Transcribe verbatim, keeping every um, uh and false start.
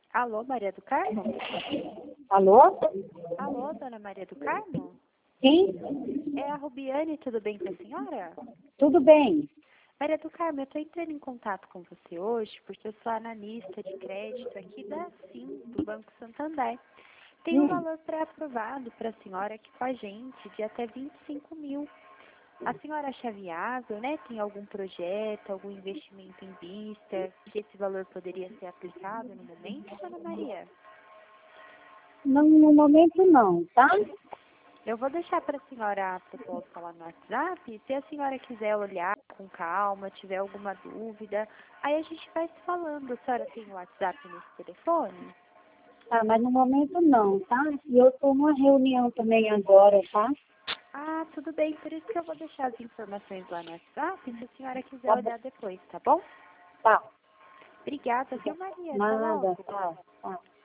Alô, Maria do Carmo? Alô? Alô, dona Maria do Carmo? Sim? É a Rubiane, tudo bem com a senhora? Tudo bem. Maria do Carmo, eu estou entrando em contato com você hoje porque eu sou analista de crédito aqui da SIM, do Banco Santander. Tem um Hum. valor pré-aprovado para a senhora aqui com a gente, de até vinte e cinco mil. A senhora acha viável, né? Tem algum projeto, algum investimento em vista, que esse valor poderia ser aplicado no momento, dona Maria? Não, no momento não, tá? Eu vou deixar para a senhora a proposta lá no WhatsApp. Se a senhora quiser olhar com calma, tiver alguma dúvida, aí a gente vai se falando. A senhora tem o WhatsApp nesse telefone? Tá, mas no momento não, tá? E eu estou numa reunião também agora, tá? Ah, tudo bem. Por isso que eu vou deixar as informações lá no WhatsApp, se a senhora quiser Tá bom. olhar depois, tá bom? Tá. Obrigada, viu, Maria? Até Nada, logo. tá, tá.